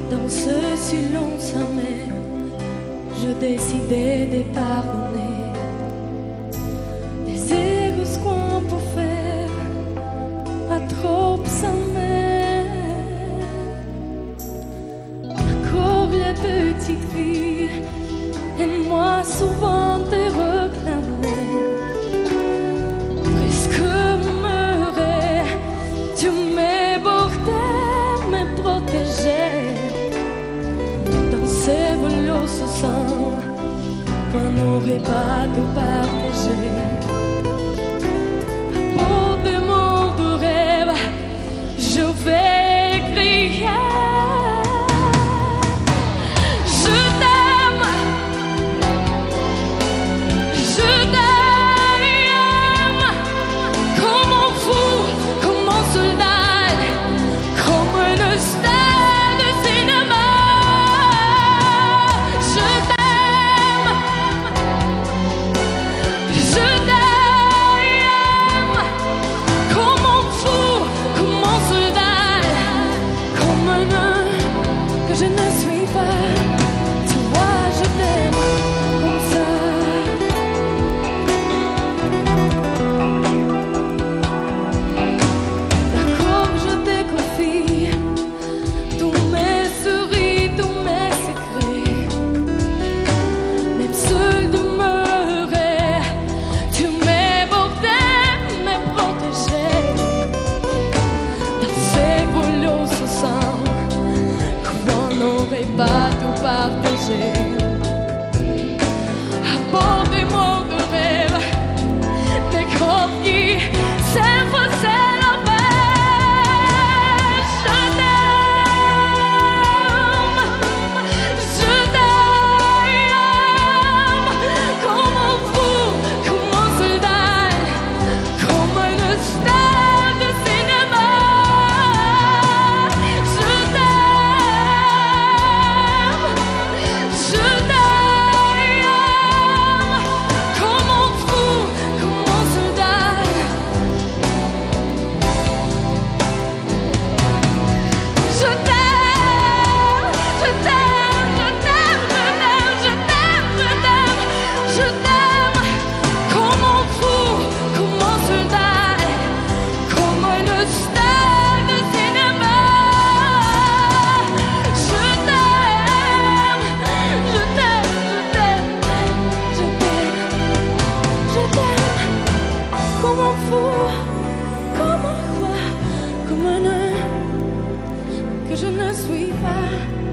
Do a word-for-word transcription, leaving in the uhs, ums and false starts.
Dans ce silence amer, je décidais de pardonner les erreurs qu'on peut faire à trop s'aimer. Encore les petites filles et moi souvent te réclamer. Presque meurer, tu m'ébordais, me protégeais. Dans ces velours se sang qu'on n'aurait pas de partager. Pour des mots de rêve, je vais crier. Je t'aime, je t'aime, comme un fou, comme un soldat, comme une star de cinéma. Je t'aime, je t'aime, comme un fou, comme un soldat, comme un homme que je ne suis pas. Tu vois, je t'aime comme ça. D'accord, je te confie tous mes souris, tous mes secrets. Même seul demeurer, tu m'ébordais, me protégeais. Dans ces boulots se sent qu'on n'aurait pas tout partagé. À bord des mots de rêve, des corps qui s'effaçaient la paix. Je t'aime, je t'aime, comme un fou, comme un soldat, comme une star de cinéma. Je t'aime, je t'aime, comme un fou, comme un soldat. Je t'aime, je t'aime, je t'aime, je t'aime, je t'aime, je t'aime, comme un fou, comme un soldat, comme une star de cinéma. Je t'aime, je t'aime, je t'aime, je t'aime, je t'aime, comme un fou, comme un roi, comme un homme que je ne suis pas.